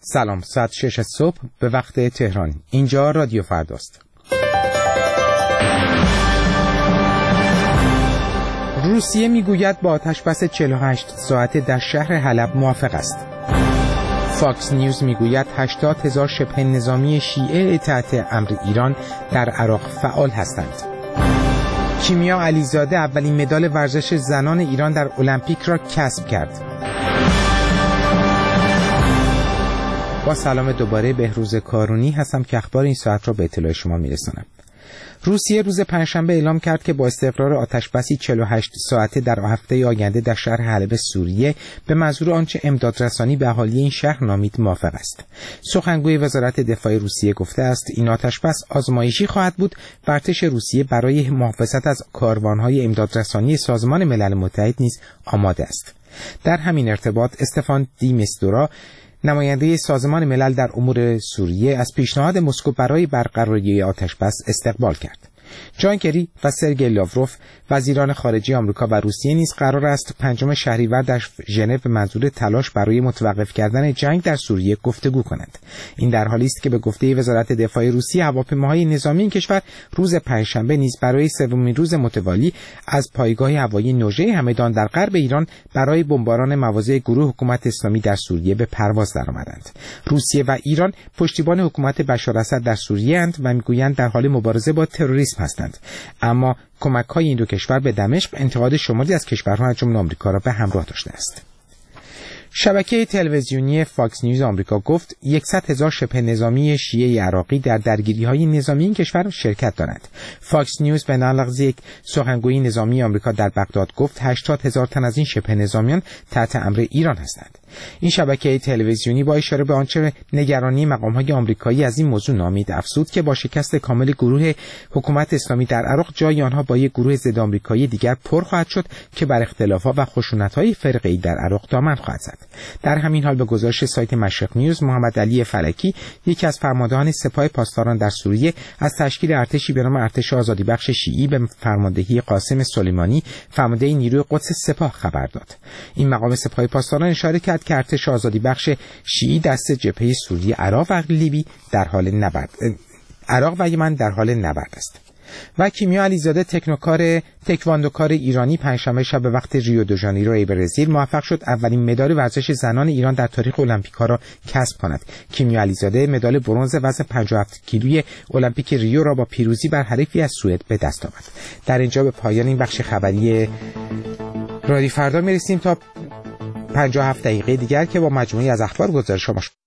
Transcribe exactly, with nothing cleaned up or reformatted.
سلام، ساعت شش صبح به وقت تهران. اینجا رادیو فرداست. روسیه میگوید با آتش‌بس چهل و هشت ساعته در شهر حلب موافق است. فاکس نیوز میگوید هشتاد هزار شبه نظامی شیعه تحت امر ایران در عراق فعال هستند. کیمیا علیزاده اولین مدال ورزش زنان ایران در المپیک را کسب کرد. با سلام دوباره، بهروز کارونی هستم که اخبار این ساعت را به اطلاع شما میرسانم. روسیه روز پنجشنبه اعلام کرد که با استقرار آتش‌بسی چهل و هشت ساعته در هفته آینده در شهر حلب سوریه به منظور آنچه امدادرسانی به اهالی این شهر نامید موافق است. سخنگوی وزارت دفاع روسیه گفته است این آتش‌بس آزمایشی خواهد بود و ارتش روسیه برای محافظت از کاروان‌های امدادرسانی سازمان ملل متحد نیز آماده است. در همین ارتباط استفان دی میستورا، نماینده سازمان ملل در امور سوریه، از پیشنهاد مسکو برای برقراری آتش‌بس استقبال کرد. جان کری و سرگئی لاوروف، وزیران خارجه آمریکا و روسیه نیز قرار است پنجم شهریور در ژنو به منظور تلاش برای متوقف کردن جنگ در سوریه گفتگو کنند. این در حالی است که به گفته وزارت دفاع روسیه هواپیماهای نظامی این کشور روز پنجشنبه نیز برای سومین روز متوالی از پایگاه هوایی نوژه همدان در غرب ایران برای بمباران مواضع گروه حکومت اسلامی در سوریه به پرواز درآمدند. روسیه و ایران پشتیبان حکومت بشار اسد در سوریه اند و میگویند در حال مبارزه با تروریسم هستند، اما کمک‌های این دو کشور به دمشق انتقاد شمالی از کشورها از جمله آمریکا را به همراه داشته است. شبکه تلویزیونی فاکس نیوز آمریکا گفت صد هزار شبه نظامی شیعه عراقی در درگیری‌های نظامی این کشور شرکت دارند. فاکس نیوز به نقل یک سخنگوی نظامی آمریکا در بغداد گفت هشتاد هزار تن از این شبه نظامیان تحت امر ایران هستند. این شبکه تلویزیونی با اشاره به آنچه نگرانی مقام‌های آمریکایی از این موضوع نامید افزود که با شکست کامل گروه حکومت اسلامی در عراق جای آنها با یک گروه ضد آمریکایی دیگر پر خواهد شد که بر اختلافات و خشونت‌های فرقه‌ای در عراق دامن خواهد زد. در همین حال به گزارش سایت مشرق نیوز، محمد علی فلکی، یکی از فرماندهان سپاه پاسداران در سوریه، از تشکیل ارتشی به نام ارتش آزادی بخش شیعی به فرماندهی قاسم سلیمانی، فرمانده نیروی قدس سپاه خبر داد. این مقام سپاه پاسداران اشاره کرد که ارتش آزادی بخش شیعی دست جبهه سوریه، عراق و لیبی در حال نبرد عراق و یمن در حال نبرد است. و کیمیا علیزاده، تکنوکار تکواندوکار ایرانی، پنجشنبه شب به وقت ریو دو ژانیرو برزیل موفق شد اولین مدال ورزش زنان ایران در تاریخ المپیک‌ها را کسب کند. کیمیا علیزاده مدال برنز وزن پنجاه و هفت کیلویی المپیک ریو را با پیروزی بر حریفی از سوئد به دست آورد. در اینجا به پایان این بخش خبری رادیو فردا میرسیم تا پنجاه و هفت دقیقه دیگر که با مجموعی از اخبار گزارش شما